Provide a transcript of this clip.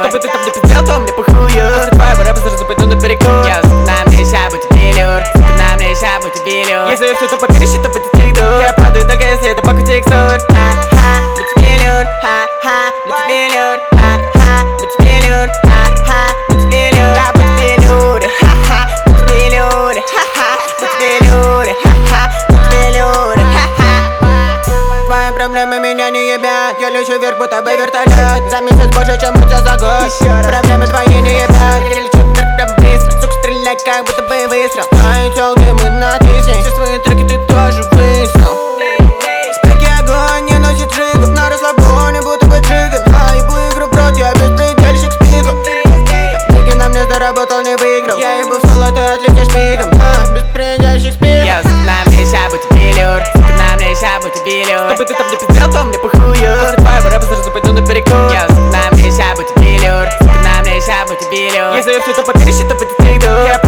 Чтобы ты там не пиздел, то мне похую. После твоего рэпа сразу пойду наперекор. На мне ща будет пилюр, на мне ща будет пилюр. Если я все тупо перещу, то будет тигду. Я падаю, только если это пока текстур. Ха-ха, будет пилюр, ха-ха, будет пилюр, ха-ха, будет пилюр, ха-ха, будет пилюр. Да, будет пилюр, ха-ха, будет пилюр, ха-ха, будет пилюр, ха-ха, будет пилюр, ха-ха. Твои проблемы меня не ебят. Я лечу вверх, будто бы вертолет. За месяц больше, чем у тебя за год. Проблемы твои не ебят. Я лечу вверх прям быстро. Сука, стрелять, как будто бы выстрел. Твои тёлки мы на тысяч. Все свои треки ты тоже выстрел. Спеки огонь не носит жигу. На расслабоне, будто бы джиган. А ебу игру, брат, я беспредельщик с пиком. Деньги на мне заработал, не выиграл. Я ебу в соло, ты отлетишь мигом. Беспредельщик с пиком. На мне ща будет пилюр, на мне ща будет пилюр. Чтобы ты там не пиздел, то мне похую. После твоего рэпа сразу пойду наперекор. На мне ща будет пилюр, на мне ща будет пилюр. Если я все тупо перещу, то будет тигду.